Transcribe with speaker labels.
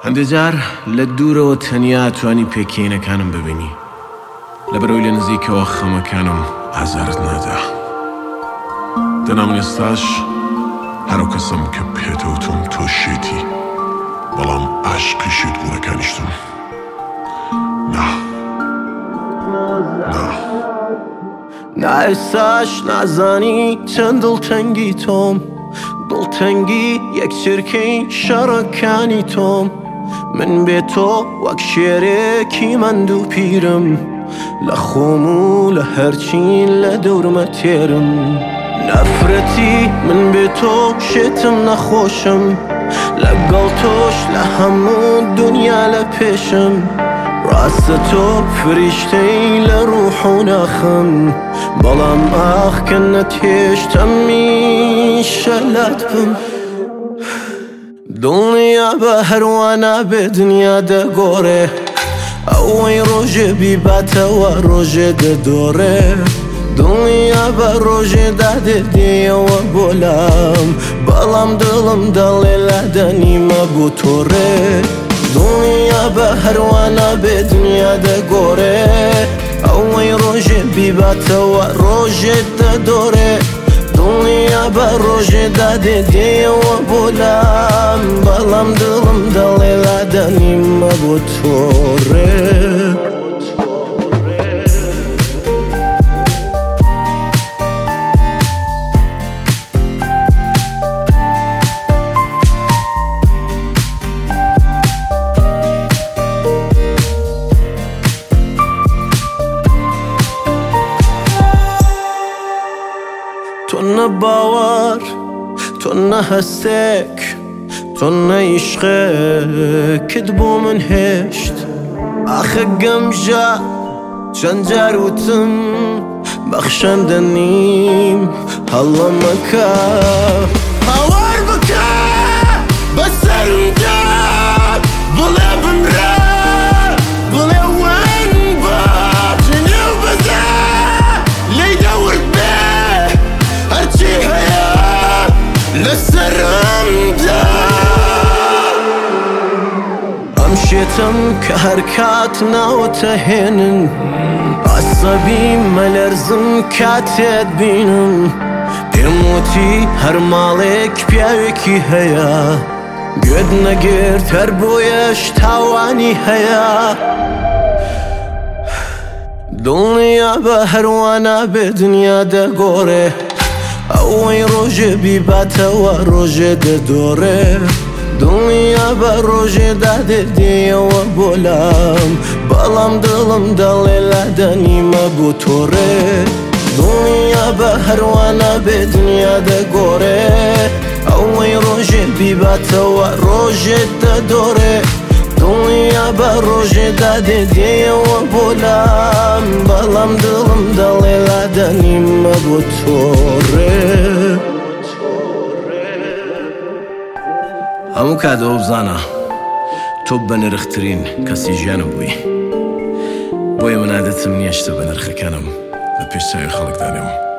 Speaker 1: هەندێک جار لە دوورەوە تەنیا توانی پێکەینەکانم ببینی، لەبەرەوەی لە نزیکەوە خەمەکانم ئازارت نادا. دەنام ئێستاش هەرو کەسم کە پێتەوتم تۆ شێتی، بەڵام عاشقی شێتبوونەکانیشتم.
Speaker 2: نا ئێستاش نازانی چەند دڵتەنگی تۆم، دڵتەنگی یەک چرکەی شەڕەکانی تۆم. من بێ تۆ وەک شێرێکی مەند و پیرم، لە خۆم و لە هەرچین لە دەورمە تێرم. نەفرەتی من بێ تۆ شێتم نەخۆشم، لەگەڵ تۆش لە هەموو دنیا لە پێشم. ڕاستە تۆ فریشتەی لە ڕوح و ناخم، بەڵام ئاخ کە نەتهێشتە میشە لات بم. دڵنیا بە هەروانە بێ دنیا دەگۆڕێ، ئەوەی ڕۆژێ بیباتەوە ڕۆژێ دەدۆڕێ. دڵنیا بە ڕۆژێ دادێدێەوە بۆ لام، بەڵام دڵم دەڵێ لادەنیمە بۆ تۆڕێ. دڵنیا بە هەروانە بێ دنیا دەگۆڕێ، ئەوەی ڕۆژێ بیباتەوە ڕۆژێ دەدۆڕێ. دڵنیا بە ڕۆژێ دادێدێەوە بۆ لام، بەڵام دڵم دەڵێ لادەنیمە بۆ تۆڕێ. تۆ نە باوەڕ، تۆ نە هەستێک، تۆ نە عیشقێکت بۆ من هێشت. ئاخە گەمژە چەند جار وتم بەخشەندە نیم، هەڵە مەکە هاوار بکە بەسەردا، بڵێ بمرە بڵێ وەن بە جنێو بەزە لێی دەورد بێ هەرچی هەیە لەسەرمدا. ئەم شێتم کە هەر کات ناوەتە هێنن، عەسەبی مەلەرزم کاتێت بینم. پێم وتی هەر ماڵێک پیاوێکی هەیە، گوێت نەگرت هەر بۆیەش تاوانی هەیە. دڵنیا بە هەروانە بێ دنیا دەگۆڕێ، ئەوەی ڕۆژێ بیباتەوە ڕۆژێ دەدۆڕێ. دڵنیا بە ڕۆژێ دادێدێەوە بۆ لام، بەڵام دڵم دەڵێ لادەنیمە بۆ تۆڕێ. دڵنیا بە هەروانە بێ دنیا دەگۆڕێ، ئەوەی ڕۆژێ بیباتەوە ڕۆژێ دەدۆڕێ. دڵنیا بە ڕۆژێ دادێدێەوە بۆ لام، بەڵام دڵم دەڵێ لادەنیمە بۆ تۆڕێ. هەموو کاتەوە بزانە تۆ بە نرخترین کەسی ژیانم بووی، بۆیە من عادەتم نییە شتە بە نرخەکانم بە پێش چاوی خەڵک دانێم.